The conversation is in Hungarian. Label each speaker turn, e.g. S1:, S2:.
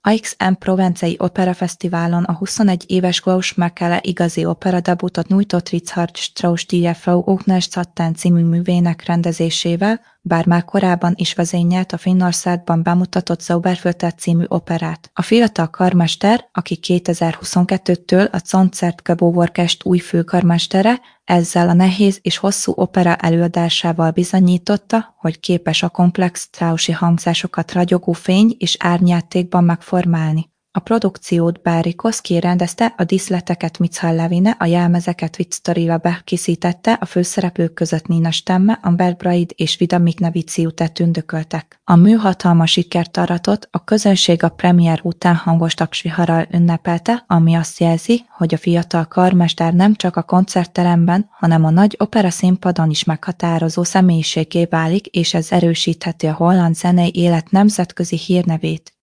S1: Aix-en-Provencei Operafesztiválon a 21 éves Klaus Mekele igazi operadebutot nyújtott Richard Strauss Die Frau ohne Schatten című művének rendezésével, bár már korábban is vezényelt a Finnországban bemutatott Zauberflöte című operát. A fiatal karmester, aki 2022-től a Concertgebouw-orkest új főkarmestere, ezzel a nehéz és hosszú opera előadásával bizonyította, hogy képes a komplex straussi hangzásokat ragyogó fény és árnyjátékban megformálni. A produkciót Barry Kosky rendezte, a díszleteket Michael Levine, a jelmezeket Victory Labe készítette, a főszereplők között Nina Stemme, Amber Braid és Vida Mikneviciute tündököltek. A mű hatalmas sikert aratott, a közönség a premier után hangos tapsviharral ünnepelte, ami azt jelzi, hogy a fiatal karmester nem csak a koncertteremben, hanem a nagy opera színpadon is meghatározó személyiséggé válik, és ez erősítheti a holland zenei élet nemzetközi hírnevét.